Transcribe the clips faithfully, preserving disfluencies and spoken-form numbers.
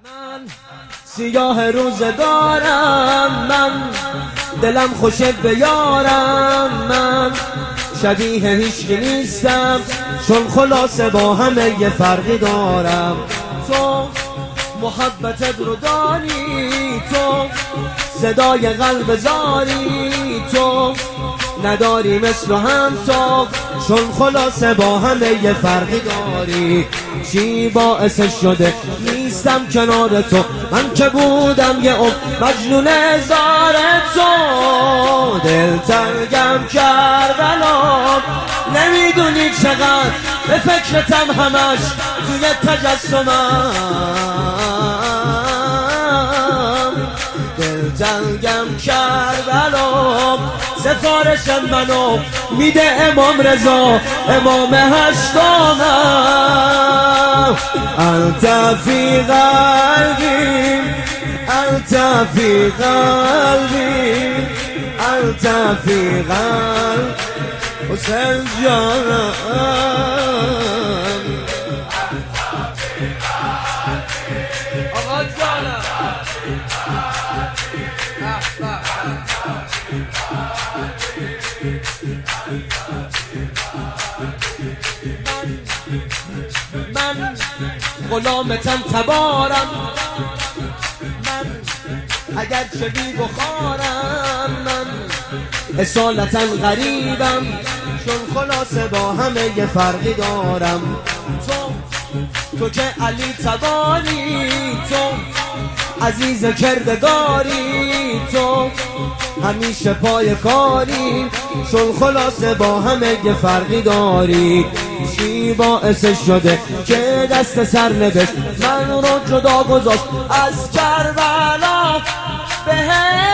من سیاه روزه دارم، من دلم خوشه به یارم، من شبیه هیچکی نیستم، چون خلاصه با همه یه فرقی دارم. تو محبتت رو داری، تو صدای قلب زاری، تو نداری مثل هم تو، چون خلاصه با همه یه فرقی داری. چی باعث شده نیستم کنار تو، من که بودم یه عمر مجنون زار تو. دل تنگم کربلا، نمیدونی چقدر به فکرتم همش توی تجسمم. دل تنگم کربلا، سفارش منو میده امام رضا، امام هشتمم. انت فی قلبی، انت فی قلبی، انت فی قلبی حسین جانم. آقا جانم من غلامتم تبارم، من اگر چه بی بخارم، من اصالتا غریبم، چون خلاصه با همه یه فرقی دارم. تو تو که علی تباری، تو عزیز کردگاری، تو همیشه پای کاری، چون خلاصه با همه یه فرقی داری. چی باعث شده که دست سر نوشت من رو جدا گذاشت از کربلا به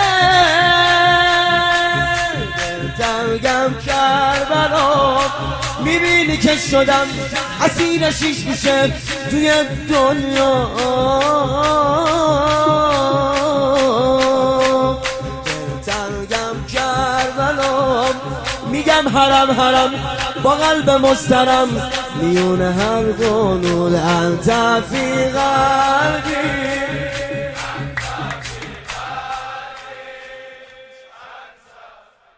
تنگم کربلا. میبینی که شدم اسیر شیش میشه توی دنیا. تنگم کربلا، میگم حرم حرم با قلب مسترم، میونه هر گنول انت فی قلبی.